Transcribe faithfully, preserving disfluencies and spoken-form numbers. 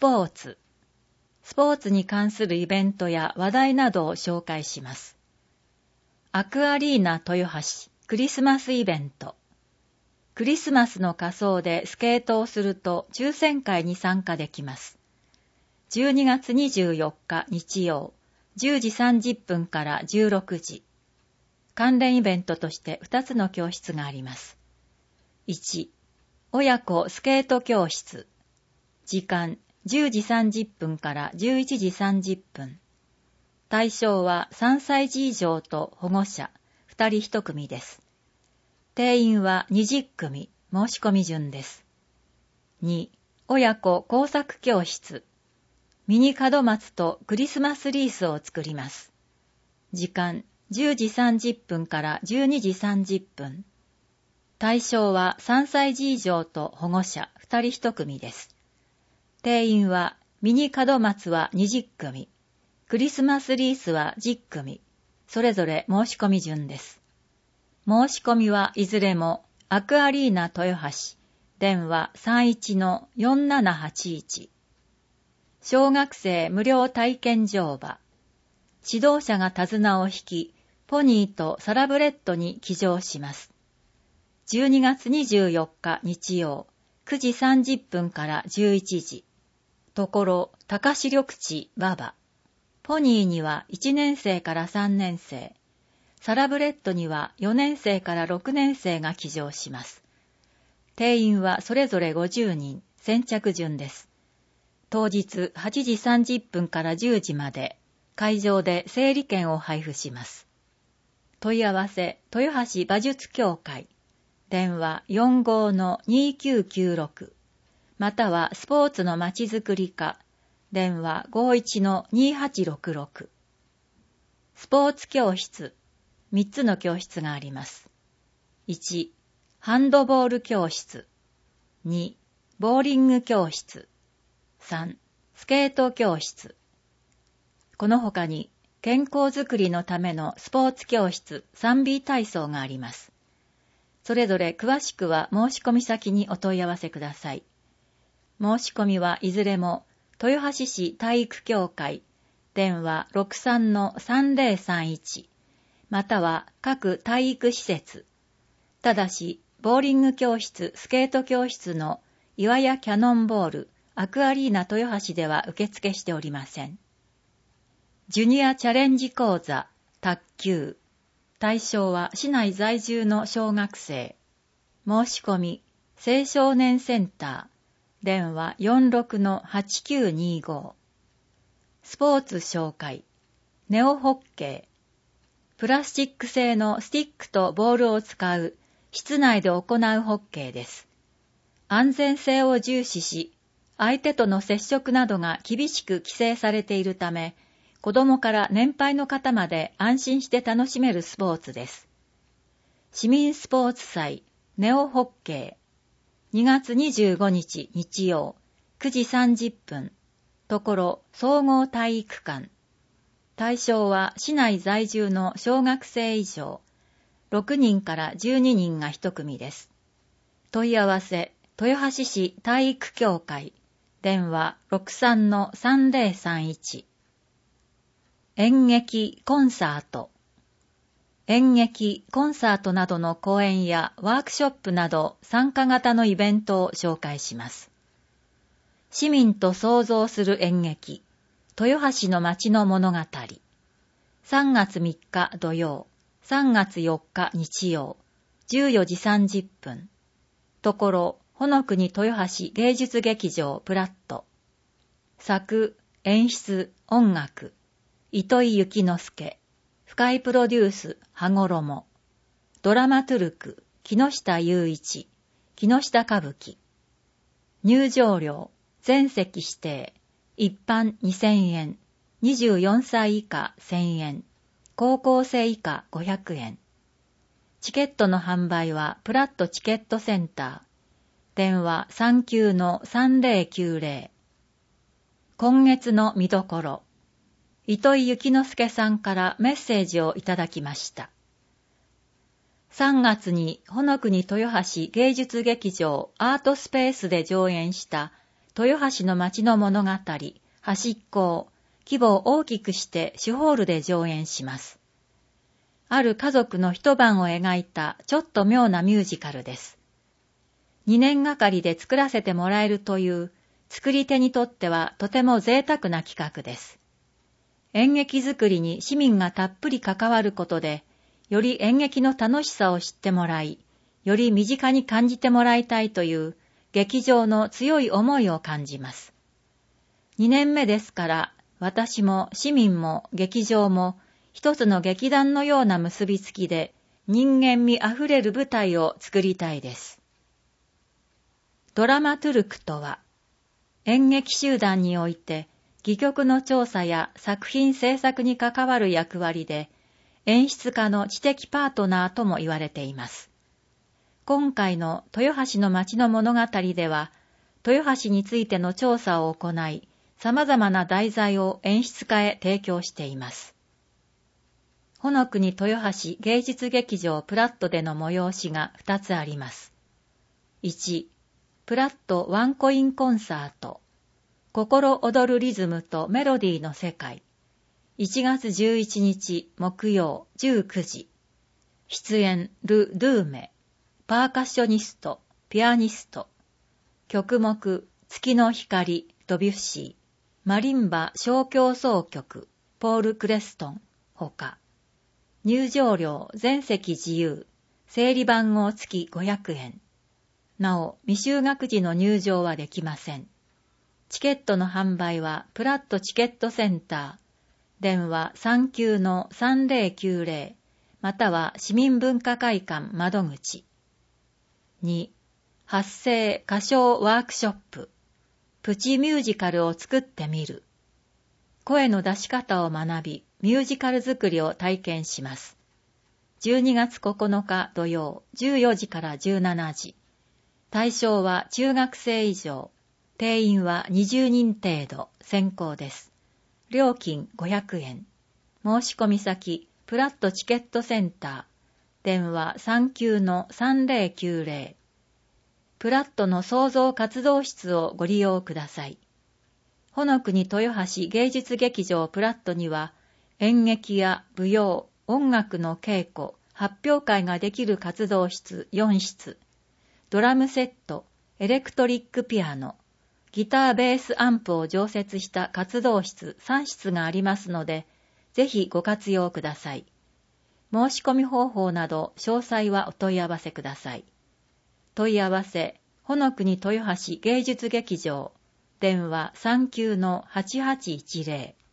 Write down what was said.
ポーツ。スポーツに関するイベントや話題などを紹介します。アクアリーナ豊橋クリスマスイベント。クリスマスの仮装でスケートをすると抽選会に参加できます。じゅうにがつにじゅうよっか日曜、じゅうじさんじゅっぷんからじゅうろくじ。関連イベントとしてふたつの教室があります。いち、親子スケート教室。時間じゅうじさんじゅっぷんからじゅういちじさんじゅっぷん。対象はさんさいじ以上と保護者ふたりいち組です。定員はにじゅっ組、申し込み順です。に、親子工作教室。ミニ門松とクリスマスリースを作ります。時間じゅうじさんじゅっぷんからじゅうにじさんじゅっぷん。対象はさんさいじ以上と保護者ふたりいち組です。定員はミニ門松はにじゅっ組、クリスマスリースはじゅっ組、それぞれ申し込み順です。申し込みはいずれもアクアリーナ豊橋、電話 さんいちのよんななはちいち。小学生無料体験乗馬。指導者が手綱を引き、ポニーとサラブレッドに騎乗します。じゅうにがつにじゅうよっか日曜、くじさんじゅっぷんからじゅういちじ。ところ、高視緑地馬場。ポニーにはいちねん生からさんねん生。サラブレッドにはよねん生からろくねん生が騎乗します。定員はそれぞれごじゅうにん、先着順です。当日はちじさんじゅっぷんからじゅうじまで、会場で整理券を配布します。問い合わせ、豊橋馬術協会。電話 よんごのにきゅうきゅうろく。またはスポーツのまちづくり課。電話 ごいちのにはちろくろく。スポーツ教室。みっつの教室があります。いち、ハンドボール教室。に、ボーリング教室。さん、スケート教室。この他に、健康づくりのためのスポーツ教室 スリービー 体操があります。それぞれ詳しくは申し込み先にお問い合わせください。申し込みはいずれも、豊橋市体育協会、電話 ろくさんのさんぜろさんいち、または各体育施設。ただし、ボーリング教室、スケート教室の岩屋キャノンボール、アクアリーナ豊橋では受付しておりません。ジュニアチャレンジ講座、卓球。対象は市内在住の小学生。申し込み、青少年センター、電話 よんろくのはちきゅうにご。スポーツ紹介、ネオホッケー。プラスチック製のスティックとボールを使う室内で行うホッケーです。安全性を重視し、相手との接触などが厳しく規制されているため、子供から年配の方まで安心して楽しめるスポーツです。市民スポーツ祭ネオホッケー。にがつにじゅうごにち日曜、くじさんじゅっぷん。ところ総合体育館。対象は市内在住の小学生以上、ろくにんからじゅうににんがいち組です。問い合わせ、豊橋市体育協会、電話 ろくさんのさんぜろさんいち。演劇、コンサート。演劇、コンサートなどの講演やワークショップなど参加型のイベントを紹介します。市民と創造する演劇。豊橋の街の物語。さんがつみっか土曜、さんがつよっか日曜、じゅうよじさんじゅっぷん。ところ、ほのくに豊橋芸術劇場プラット。作、演出、音楽。糸井幸之助。深井プロデュース、羽衣。ドラマトゥルク、木下雄一。木下歌舞伎。入場料、全席指定。一般にせんえん、にじゅうよんさい以下せんえん、高校生以下ごひゃくえん。チケットの販売はプラットチケットセンター、電話 さんきゅうのさんぜろきゅうぜろ。今月の見どころ、糸井幸之助さんからメッセージをいただきました。さんがつにほのくに豊橋芸術劇場アートスペースで上演した豊橋の町の物語、端っこを規模を大きくしてシュホールで上演します。ある家族の一晩を描いたちょっと妙なミュージカルです。にねんがかりで作らせてもらえるという作り手にとってはとても贅沢な企画です。演劇作りに市民がたっぷり関わることで、より演劇の楽しさを知ってもらい、より身近に感じてもらいたいという劇場の強い思いを感じます。にねんめですから、私も市民も劇場も一つの劇団のような結びつきで人間味あふれる舞台を作りたいです。ドラマトゥルクとは、演劇集団において戯曲の調査や作品制作に関わる役割で、演出家の知的パートナーとも言われています。今回の豊橋の町の物語では、豊橋についての調査を行い、様々な題材を演出家へ提供しています。ほのくに豊橋芸術劇場プラットでの催しがふたつあります。いち、プラットワンコインコンサート。心躍るリズムとメロディーの世界。いちがつじゅういちにち木曜じゅうくじ。出演ル・ドゥーメ。パーカッショニスト、ピアニスト。曲目月の光、ドビュッシー。マリンバ小協奏曲、ポール・クレストン、ほか。入場料全席自由。整理番号付きごひゃくえん。なお、未就学時の入場はできません。チケットの販売はプラットチケットセンター、電話 さんきゅうのさんぜろきゅうぜろ または市民文化会館窓口。に、発声歌唱ワークショップ、プチミュージカルを作ってみる。声の出し方を学び、ミュージカル作りを体験します。じゅうにがつここのか土曜じゅうよじからじゅうしちじ。対象は中学生以上。定員はにじゅうにん程度、先行です。料金ごひゃくえん。申し込み先、プラットチケットセンター。電話 さんきゅうのさんぜろきゅうぜろ。プラットの創造活動室をご利用ください。ほのくに豊橋芸術劇場プラットには、演劇や舞踊、音楽の稽古、発表会ができる活動室よんしつ、ドラムセット、エレクトリックピアノ、ギターベースアンプを常設した活動室さんしつがありますので、ぜひご活用ください。申し込み方法など詳細はお問い合わせください。問い合わせ、ほのくに豊橋芸術劇場、電話 さんきゅうのはちはちいちぜろ。